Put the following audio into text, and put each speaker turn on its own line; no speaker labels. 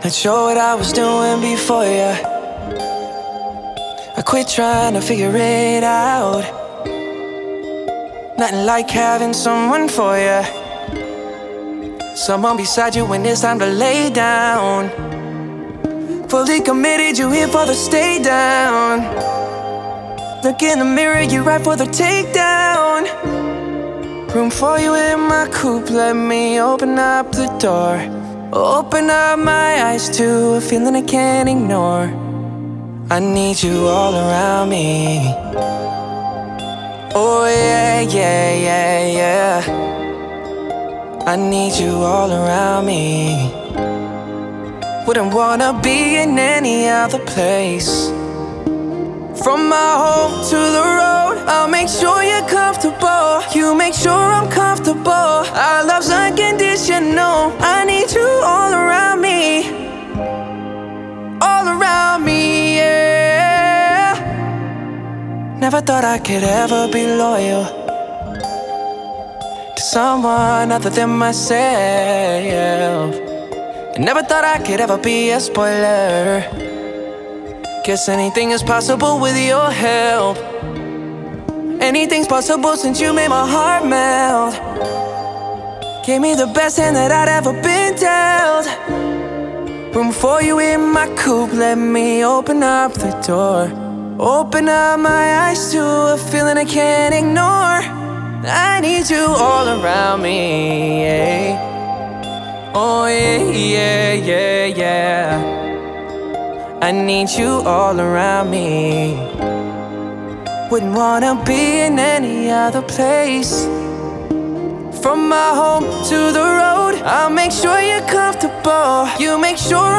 Not sure what I was doing before ya. I quit trying to figure it out. Nothing like having someone for ya. Someone beside you when it's time to lay down. Fully committed, you here for the stay down. Look in the mirror, you right for the takedown. Room for you in my coupe, let me open up the door. Open up my eyes to a feeling I can't ignore. I need you all around me. Oh yeah, yeah, yeah, yeah. I need you all around me. Wouldn't wanna be in any other place. From my home to the road, I'll make sure you're comfortable. You make sure I'm comfortable. Our love's unconditional. I need you all around me. All around me, yeah. Never thought I could ever be loyal to someone other than myself. I never thought I could ever be a spoiler. Guess anything is possible with your help. Anything's possible since you made my heart melt. Gave me the best hand that I'd ever been dealt. Room for you in my coupe, let me open up the door. Open up my eyes to a feeling I can't ignore. I need you all around me, yeah. Oh yeah, yeah, yeah, yeah. I need you all around me. Wouldn't wanna be in any other place. From my home to the road, I'll make sure you're comfortable. You make sure